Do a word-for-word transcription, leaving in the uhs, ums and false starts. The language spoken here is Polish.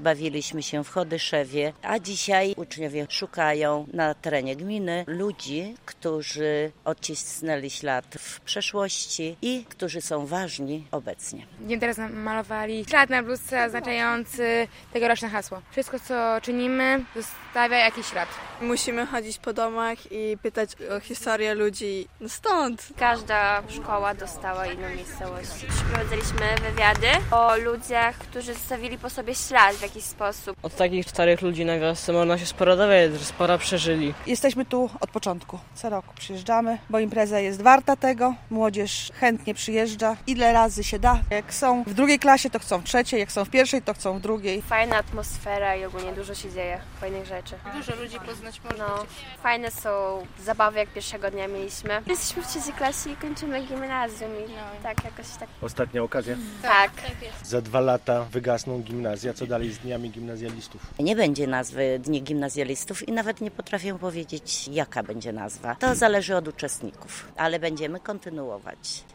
bawiliśmy się w Chodyszewie, a dzisiaj uczniowie szukają na terenie gminy ludzi, którzy odcisnęli ślad w przeszłości i którzy są ważni obecnie. Będziemy teraz malowali ślad na bluzce oznaczający tegoroczne hasło. Wszystko, co czynimy, zostawia jakiś ślad. Musimy chodzić po domach i pytać o historię ludzi stąd. Każda szkoła dostała inną miejscowość. Przeprowadzaliśmy wywiady o ludziach, którzy zostawili po sobie ślad w jakiś sposób. Od takich czterech ludzi na wiosce można się sporo dowiedzieć, że sporo przeżyli. Jesteśmy tu od początku. Co roku przyjeżdżamy, bo impreza jest warta tego. Młodzież chętnie przyjeżdża. Ile razy się da. Jak są w drugiej klasie, to chcą w trzeciej. Jak są w pierwszej, to chcą w drugiej. Fajna atmosfera i ogólnie dużo się dzieje fajnych rzeczy. Dużo ludzi poznać można. No, fajne są zabawy, jak pierwszego dnia mieliśmy. Jesteśmy w trzeciej klasie i kończymy gimnazjum i no, tak jakoś tak. Ostatnia okazja? Tak. Za dwa lata wygasną gimnazja. Co dalej z dniami gimnazjalistów? Nie będzie nazwy Dni Gimnazjalistów i nawet nie potrafię powiedzieć, jaka będzie nazwa. To zależy od uczestników, ale będziemy kontynuować.